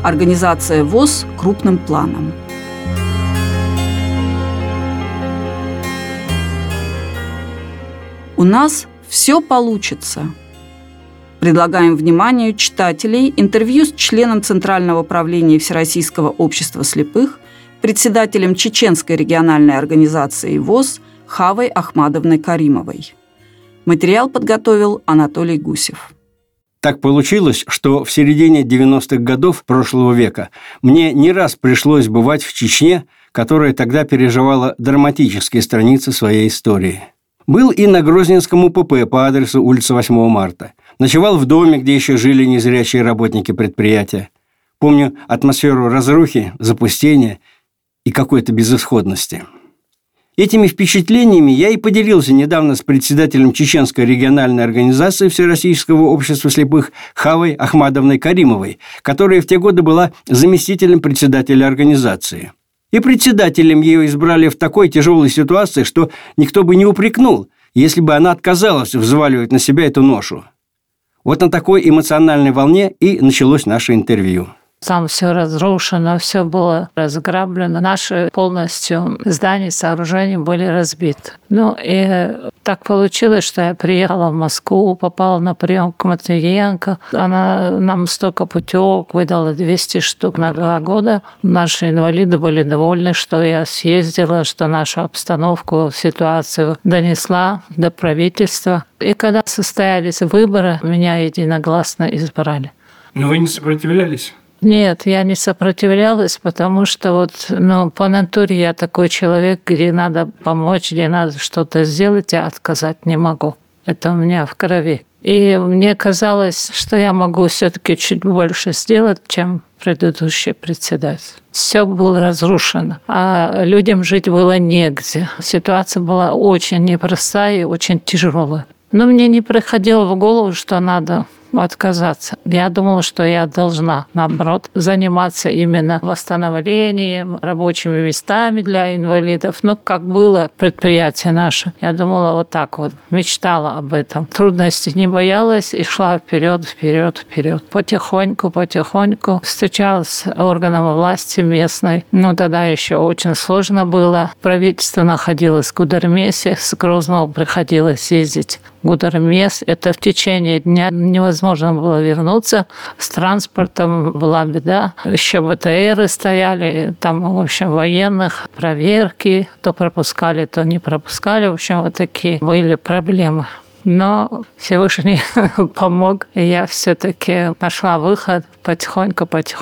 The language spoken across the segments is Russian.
Организация ВОС крупным планом. У нас все получится. Предлагаем вниманию читателей интервью с членом Центрального правления Всероссийского общества слепых, председателем Чеченской региональной организации ВОС Хавой Ахмадовной Каримовой. Материал подготовил Анатолий Гусев. Так получилось, что в середине 90-х годов прошлого века мне не раз пришлось бывать в Чечне, которая тогда переживала драматические страницы своей истории. Был и на Грозненском УПП по адресу улица 8 марта. Ночевал в доме, где еще жили незрячие работники предприятия. Помню атмосферу разрухи, запустения и какой-то безысходности. Этими впечатлениями я и поделился недавно с председателем Чеченской региональной организации Всероссийского общества слепых Хавой Ахмадовной Каримовой, которая в те годы была заместителем председателя организации. И председателем ее избрали в такой тяжелой ситуации, что никто бы не упрекнул, если бы она отказалась взваливать на себя эту ношу. Вот на такой эмоциональной волне и началось наше интервью. Там все разрушено, все было разграблено. Наши полностью здания, сооружения были разбиты. И так получилось, что я приехала в Москву, попала на прием к Матвиенко. Она нам столько путевок выдала, 200 штук на 2 года. Наши инвалиды были довольны, что я съездила, что нашу обстановку, ситуацию донесла до правительства. И когда состоялись выборы, меня единогласно избрали. Но вы не сопротивлялись? Нет, я не сопротивлялась, потому что по натуре я такой человек, где надо помочь, где надо что-то сделать, я отказать не могу. Это у меня в крови. И мне казалось, что я могу все-таки чуть больше сделать, чем предыдущий председатель. Все было разрушено, а людям жить было негде. Ситуация была очень непростая и очень тяжелая. Но мне не приходило в голову, что надо отказаться. Я думала, что я должна, наоборот, заниматься именно восстановлением, рабочими местами для инвалидов. Как было предприятие наше. Я думала вот так вот, мечтала об этом. Трудностей не боялась и шла вперед. Потихоньку встречалась с органом власти местной. Тогда еще очень сложно было. Правительство находилось в Гудермесе, с Грозного приходилось ездить. Гудермес. Это в течение дня невозможно было вернуться. С транспортом была беда. Еще БТРы стояли, там, в общем, военных, проверки. То пропускали, то не пропускали. В общем, вот такие были проблемы. Но Всевышний помог, и я все-таки нашла выход потихоньку.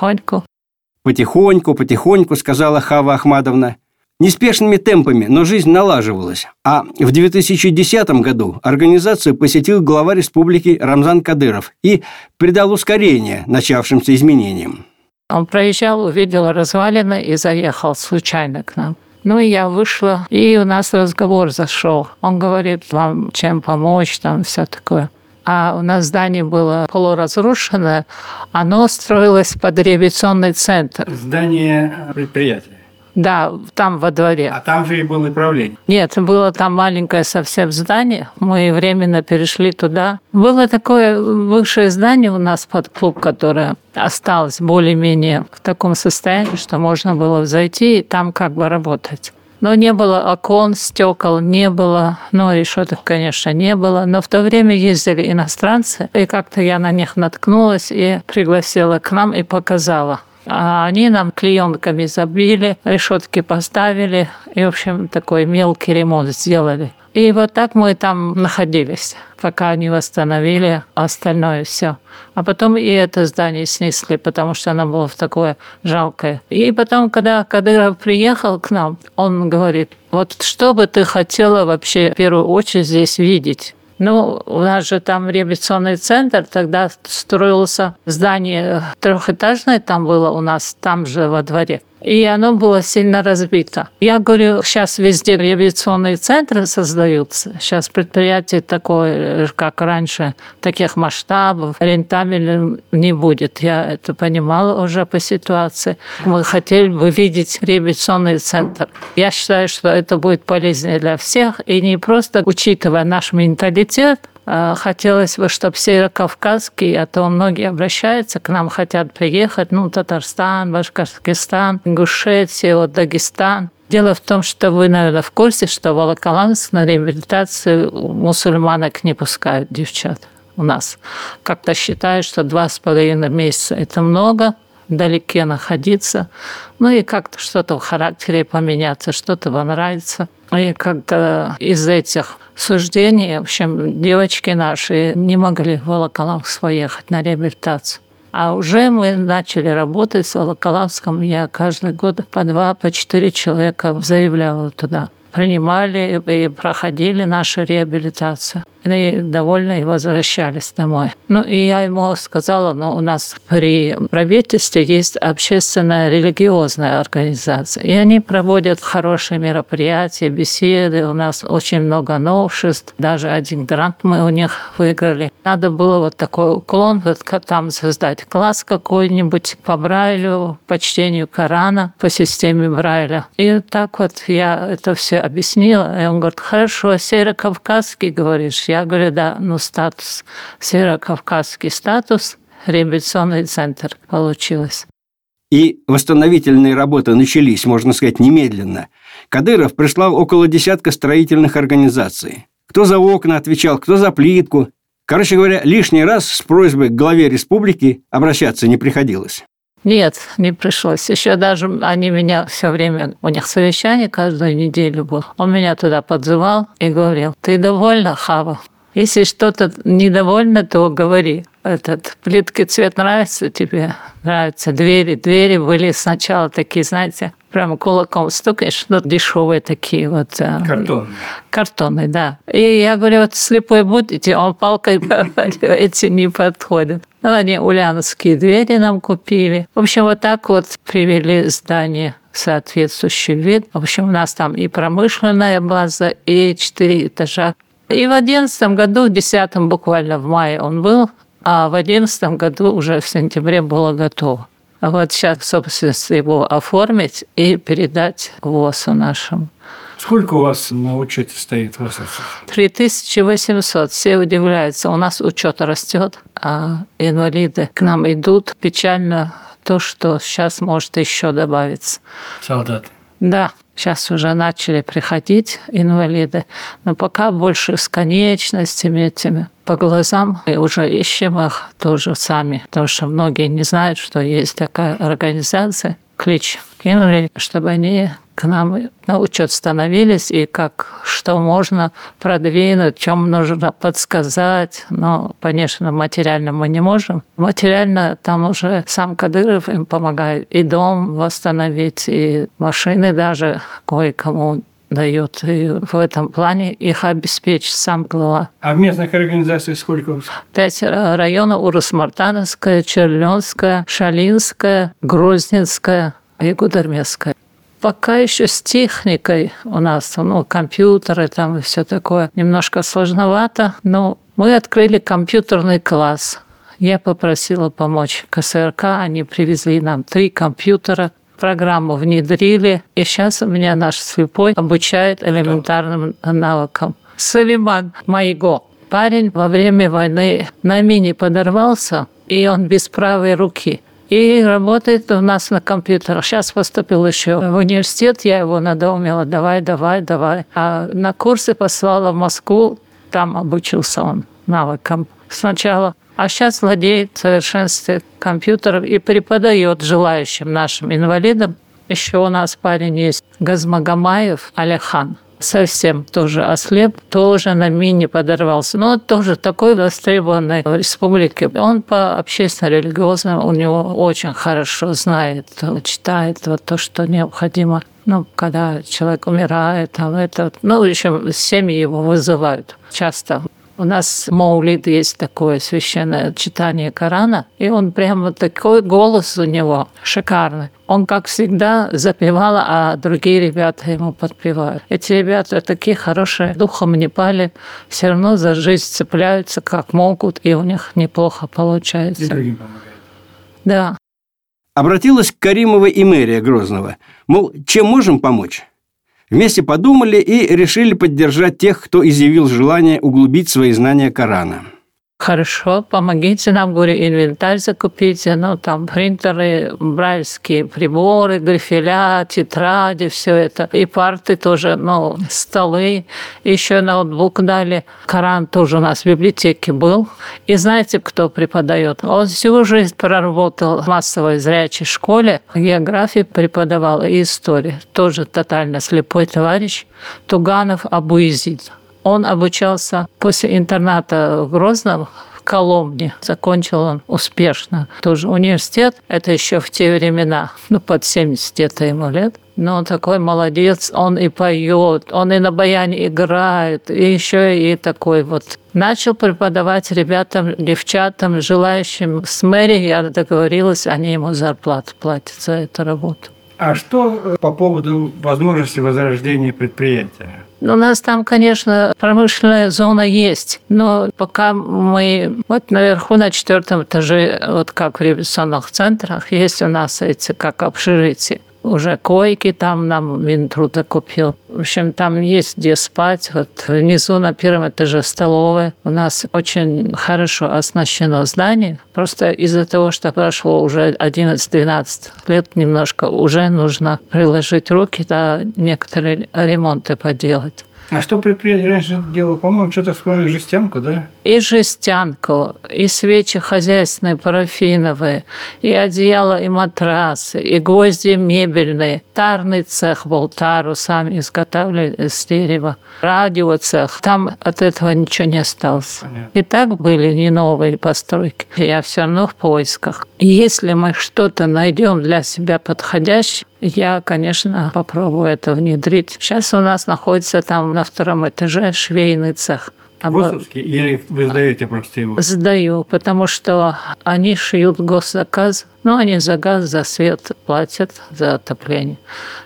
Потихоньку, сказала Хава Ахмадовна. Неспешными темпами, но жизнь налаживалась. А в 2010 году организацию посетил глава республики Рамзан Кадыров и придал ускорение начавшимся изменениям. Он проезжал, увидел развалины и заехал случайно к нам. И я вышла, и у нас разговор зашел. Он говорит, вам чем помочь, там все такое. А у нас здание было полуразрушенное, оно строилось под реабилитационный центр. Здание предприятия? Да, там во дворе. А там же и было управление? Нет, было там маленькое совсем здание. Мы временно перешли туда. Было такое бывшее здание у нас под клуб, которое осталось более-менее в таком состоянии, что можно было зайти и там работать. Но не было окон, стекол не было, решеток, конечно, не было. Но в то время ездили иностранцы, и как-то я на них наткнулась и пригласила к нам и показала. А они нам клеенками забили, решетки поставили и, в общем, такой мелкий ремонт сделали. И вот так мы там находились, пока они восстановили остальное все. А потом и это здание снесли, потому что оно было в такое жалкое. И потом, когда Кадыров приехал к нам, он говорит, вот что бы ты хотела вообще в первую очередь здесь видеть? У нас же там реабилитационный центр, тогда строился здание трехэтажное, там было у нас, там же во дворе. И оно было сильно разбито. Я говорю, сейчас везде реабилитационные центры создаются. Сейчас предприятие такое, как раньше, таких масштабов, рентабельным не будет. Я это понимала уже по ситуации. Мы хотели бы видеть реабилитационный центр. Я считаю, что это будет полезнее для всех. И не просто учитывая наш менталитет, Хотелось бы, чтобы северокавказский, а то многие обращаются к нам, хотят приехать, Татарстан, Башкортостан, Ингушетия, Дагестан. Дело в том, что вы, наверное, в курсе, что в Волоколамск на реабилитацию мусульманок не пускают девчат у нас. Как-то считают, что 2,5 месяца – это много, вдалеке находиться, и как-то что-то в характере поменяться, что-то вам нравится. И как-то из этих суждений, в общем, девочки наши не могли в Волоколамск поехать на реабилитацию. А уже мы начали работать с Волоколамском. Я каждый год по 2-4 человека заявляла туда. Принимали и проходили нашу реабилитацию. И довольны и возвращались домой. И я ему сказала, у нас при правительстве есть общественная религиозная организация. И они проводят хорошие мероприятия, беседы. У нас очень много новшеств. Даже один грант мы у них выиграли. Надо было такой уклон, там создать класс какой-нибудь по Брайлю, по чтению Корана, по системе Брайля. И так я это все объяснила. И он говорит, хорошо, северокавказский, говоришь? Я говорю, да, статус, северокавказский статус, реабилитационный центр получилось. И восстановительные работы начались, можно сказать, немедленно. Кадыров прислал около 10 строительных организаций. Кто за окна отвечал, кто за плитку. Короче говоря, лишний раз с просьбой к главе республики обращаться не приходилось. Нет, не пришлось. Еще даже они меня все время, у них совещание каждую неделю было. Он меня туда подзывал и говорил, ты довольна, Хава? Если что-то недовольно, то говори. Плитки цвет нравится тебе? Нравится. Двери были сначала такие, знаете, прямо кулаком стукаешь, дешевые такие Картонные, да. И я говорю, слепой будете, он палкой эти не подходят. Они ульяновские двери нам купили. В общем, так привели здание в соответствующий вид. В общем, у нас там и промышленная база, и 4 этажа. И в 2011 году, в 2010 буквально в мае он был, а в 2011 году уже в сентябре было готово. Сейчас, собственно, его оформить и передать ВОСу нашему. Сколько у вас на учете стоит ВОСовцев? 3800. Все удивляются. У нас учет растет, а инвалиды к нам идут. Печально то, что сейчас может еще добавиться. Солдаты. Да, сейчас уже начали приходить инвалиды, но пока больше с конечностями этими по глазам. И уже ищем их тоже сами, потому что многие не знают, что есть такая организация. Клич кинули, чтобы они к нам на учет становились и что можно продвинуть, чем нужно подсказать. Но, конечно, материально мы не можем. Материально там уже сам Кадыров им помогает и дом восстановить, и машины даже кое-кому дает. И в этом плане их обеспечить сам глава. А в местных организациях сколько у вас? 5 районов: Урус-Мартановская, Черленская, Шалинская, Грозненская и Гудермесская. Пока еще с техникой у нас, компьютеры там и все такое, немножко сложновато, но мы открыли компьютерный класс. Я попросила помочь КСРК, они привезли нам 3 компьютера, программу внедрили, и сейчас у меня наш слепой обучает элементарным навыкам. Салиман Майго. Парень во время войны на мине подорвался, и он без правой руки. И работает у нас на компьютерах. Сейчас поступил еще в университет, я его надоумила, давай. А на курсы послала в Москву, там обучился он навыкам сначала. А сейчас владеет в совершенстве компьютером и преподает желающим нашим инвалидам. Еще у нас парень есть, Газмагомаев Алихан. Совсем тоже ослеп, тоже на мине подорвался. Но тоже такой востребованный в республике. Он по общественно-религиозному у него очень хорошо знает, читает то, что необходимо. Когда человек умирает, в общем, семьи его вызывают часто. У нас маулид есть такое священное читание Корана, и он прямо такой голос у него шикарный. Он, как всегда, запевал, а другие ребята ему подпевают. Эти ребята такие хорошие, духом не пали, все равно за жизнь цепляются как могут, и у них неплохо получается. И другим помогают. Да. Обратилась к Каримовой и мэрия Грозного. Мол, чем можем помочь? Вместе подумали и решили поддержать тех, кто изъявил желание углубить свои знания Корана. Хорошо, помогите нам, говорю, инвентарь закупите, там принтеры, брайльские приборы, грифеля, тетради, все это. И парты тоже, столы, еще ноутбук дали. Коран тоже у нас в библиотеке был. И знаете, кто преподает? Он всю жизнь проработал в массовой зрячей школе, географию преподавал и историю. Тоже тотально слепой товарищ Туганов Абуизид. Он обучался после интерната в Грозном, в Коломне. Закончил он успешно. Тоже университет. Это еще в те времена. Под 70 где-то ему лет. Но он такой молодец. Он и поет, он и на баяне играет. И еще и такой вот. Начал преподавать ребятам, девчатам, желающим. С мэрией я договорилась, они ему зарплату платят за эту работу. А что по поводу возможности возрождения предприятия? У нас там, конечно, промышленная зона есть, но пока мы наверху на 4 этаже, как в революционных центрах, есть у нас эти как общежития. Уже койки там нам Минтруд купил. В общем, там есть где спать. Внизу на 1 этаже столовая. У нас очень хорошо оснащено здание. Просто из-за того, что прошло уже 11-12 лет, немножко уже нужно приложить руки, некоторые ремонты поделать. А что предприятие раньше делало? По-моему, что-то вспомнил жестянку, да? И жестянку, и свечи хозяйственные, парафиновые, и одеяло, и матрасы, и гвозди мебельные. Тарный цех был, тару сами изготавливали из дерева. Радиоцех. Там от этого ничего не осталось. Понятно. И так были не новые постройки. Я все равно в поисках. И если мы что-то найдем для себя подходящее, я, конечно, попробую это внедрить. Сейчас у нас находится там на 2 этаже швейный цех. ГОСовский или вы сдаете просто его? Сдаю, потому что они шьют госзаказ. Они за газ, за свет платят, за отопление.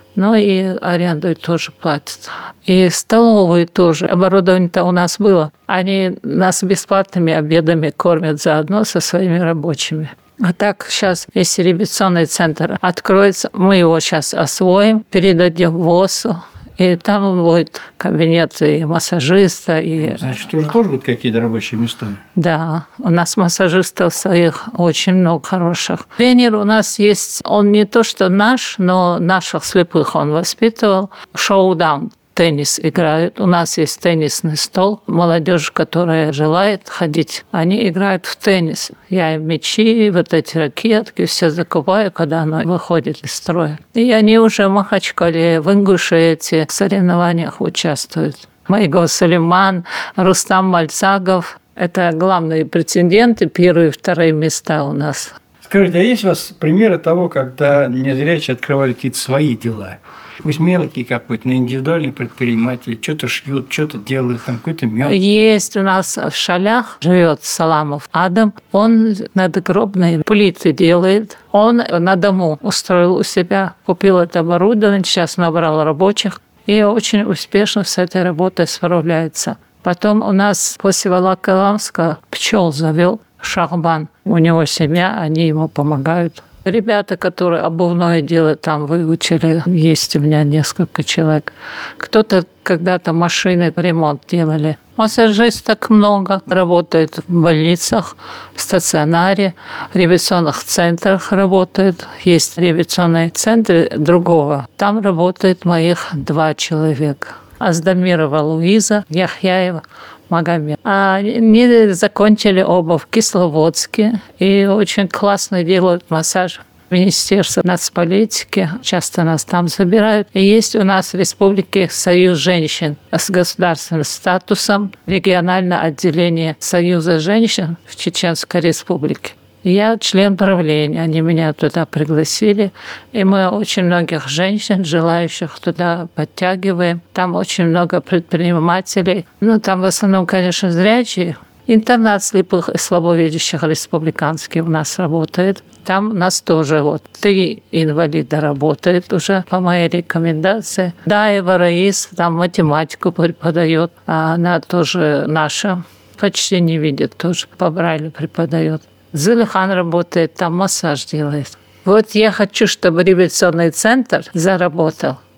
И аренду тоже платят. И столовые тоже. Оборудование-то у нас было. Они нас бесплатными обедами кормят заодно со своими рабочими. А так сейчас, если революционный центр откроется, мы его сейчас освоим, передадим ВОСу, и там будет кабинет и массажиста. Значит, тоже будут какие-то рабочие места? Да, у нас массажистов своих очень много хороших. Тренер у нас есть, он не то что наш, но наших слепых он воспитывал. Шоу-даун. Теннис играют. У нас есть теннисный стол. Молодежь, которая желает ходить, они играют в теннис. Я им мячи, эти ракетки все закупаю, когда оно выходит из строя. И они уже в Махачкале, в Ингушетии в соревнованиях участвуют. Майго Сулейман, Рустам Мальцагов. Это главные претенденты, 1 и 2 места у нас. Скажите, а есть у вас примеры того, когда незрячие открывали какие-то свои дела? Пусть мелкие какой-то, индивидуальные предприниматели, что-то шьют, что-то делают, там какой-то мед. Есть у нас в Шалях, живет Саламов Адам, он надгробные плиты делает. Он на дому устроил у себя, купил это оборудование, сейчас набрал рабочих и очень успешно с этой работой справляется. Потом у нас после Волоколамска пчел завел Шахбан. У него семья, они ему помогают. Ребята, которые обувное дело там выучили, есть у меня несколько человек. Кто-то когда-то машины ремонт делали. Массажисток много, работает в больницах, в стационаре, в революционных центрах работает. Есть революционные центры другого. Там работает моих 2 человека. Аздамирова Луиза, Яхьяева Магомед. Они закончили оба в Кисловодске и очень классно делают массаж. Министерство нацполитики часто нас там забирают. И есть у нас в республике Союз женщин с государственным статусом, региональное отделение Союза женщин в Чеченской республике. Я член правления, они меня туда пригласили, и мы очень многих женщин, желающих туда подтягиваем. Там очень много предпринимателей. Там в основном, конечно, зрячие. Интернат слепых и слабовидящих республиканский у нас работает. Там у нас тоже 3 инвалида работает уже по моей рекомендации. Даева Раис там математику преподает, а она тоже наша, почти не видит, тоже по Брайлю преподает. Зылихан работает, там массаж делает. Я хочу, чтобы революционный центр заработал.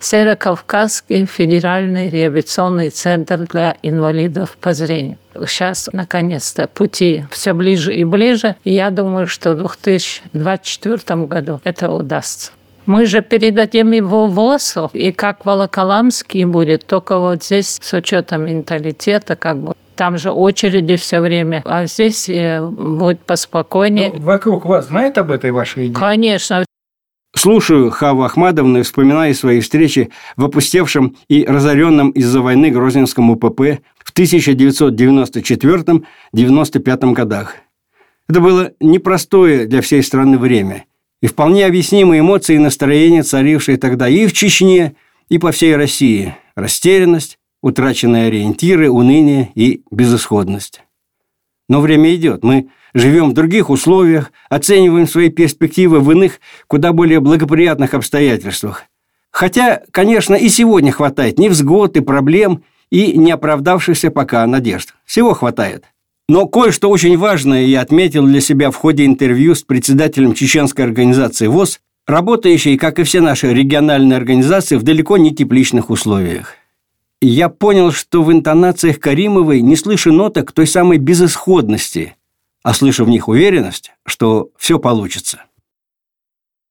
Северокавказский федеральный реабилитационный центр для инвалидов по зрению. Сейчас, наконец-то, пути все ближе и ближе. И я думаю, что в 2024 году это удастся. Мы же передадим его ВОСу, и как Волоколамский будет, только вот здесь с учетом менталитета, как бы. Там же очереди все время, а здесь будет поспокойнее. Ну, вокруг вас знает об этой вашей идее? Конечно. Слушаю Хавву Ахмадовну и вспоминаю свои встречи в опустевшем и разоренном из-за войны Грозненском УПП в 1994-95 годах. Это было непростое для всей страны время и вполне объяснимые эмоции и настроения, царившие тогда и в Чечне, и по всей России. Растерянность, утраченные ориентиры, уныние и безысходность. Но время идет. Мы живем в других условиях, оцениваем свои перспективы в иных, куда более благоприятных обстоятельствах. Хотя, конечно, и сегодня хватает невзгод и проблем, и не оправдавшихся пока надежд. Всего хватает. Но кое-что очень важное я отметил для себя в ходе интервью с председателем чеченской организации ВОС, работающей, как и все наши региональные организации, в далеко не тепличных условиях. И я понял, что в интонациях Каримовой не слышу ноток той самой безысходности, а слышу в них уверенность, что все получится.